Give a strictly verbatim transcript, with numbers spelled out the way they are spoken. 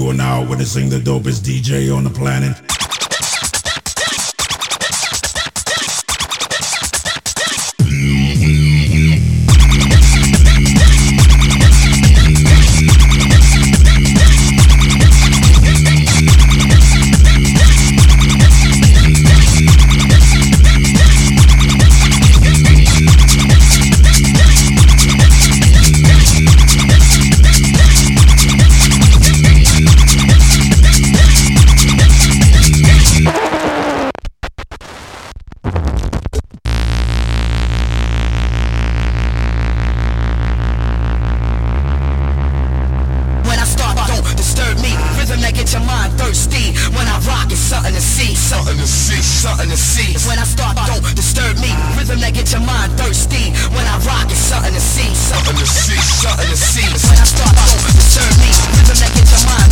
to an hour with the sing the dopest D J on the planet. Something to see, something to see, something to see. When I start, don't disturb me. Rhythm that get your mind thirsty. When I rock, it's something to see, something to see, something to see. When I start, don't disturb me. Rhythm that get your mind